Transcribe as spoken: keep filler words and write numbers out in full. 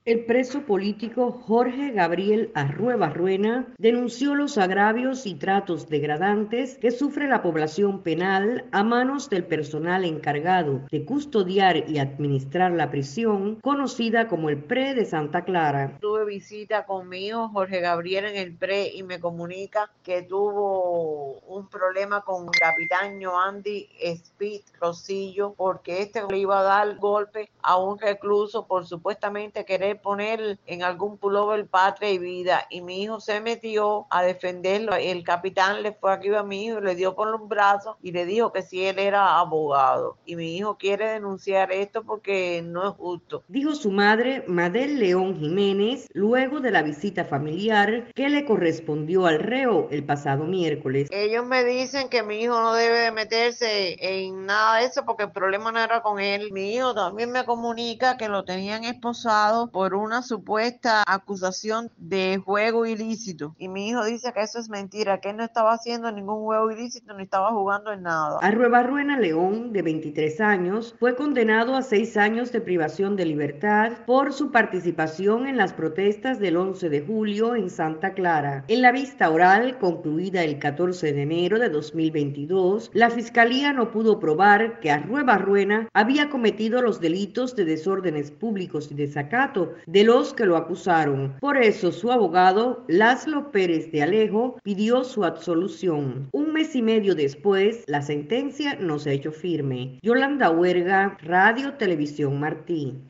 El preso político Jorge Gabriel Arrueba Ruena denunció los agravios y tratos degradantes que sufre la población penal a manos del personal encargado de custodiar y administrar la prisión, conocida como el P R E de Santa Clara. Tuve visita con mi hijo Jorge Gabriel en el P R E y me comunica que tuvo un problema con el capitán Yoandi Speed Rosillo porque este le iba a dar golpe a un recluso por supuestamente querer poner en algún pullover patria y vida, y mi hijo se metió a defenderlo. El capitán le fue aquí a mi hijo, le dio por los brazos y le dijo que si él era abogado, y mi hijo quiere denunciar esto porque no es justo. Dijo su madre, Madel León Jiménez, luego de la visita familiar que le correspondió al reo el pasado miércoles. Ellos me dicen que mi hijo no debe de meterse en nada de eso porque el problema no era con él. Mi hijo también me comunica que lo tenían esposado por una supuesta acusación de juego ilícito. Y mi hijo dice que eso es mentira, que él no estaba haciendo ningún juego ilícito ni estaba jugando en nada. Arrueba Ruena León, de veintitrés años, fue condenado a seis años de privación de libertad por su participación en las protestas del once de julio en Santa Clara. En la vista oral, concluida el catorce de enero de dos mil veintidós, la Fiscalía no pudo probar que Arrueba Ruena había cometido los delitos de desórdenes públicos y desacato de los que lo acusaron. Por eso su abogado, Laszlo Pérez de Alejo, pidió su absolución. Un mes y medio después, la sentencia no se ha hecho firme. Yolanda Huerga, Radio Televisión Martí.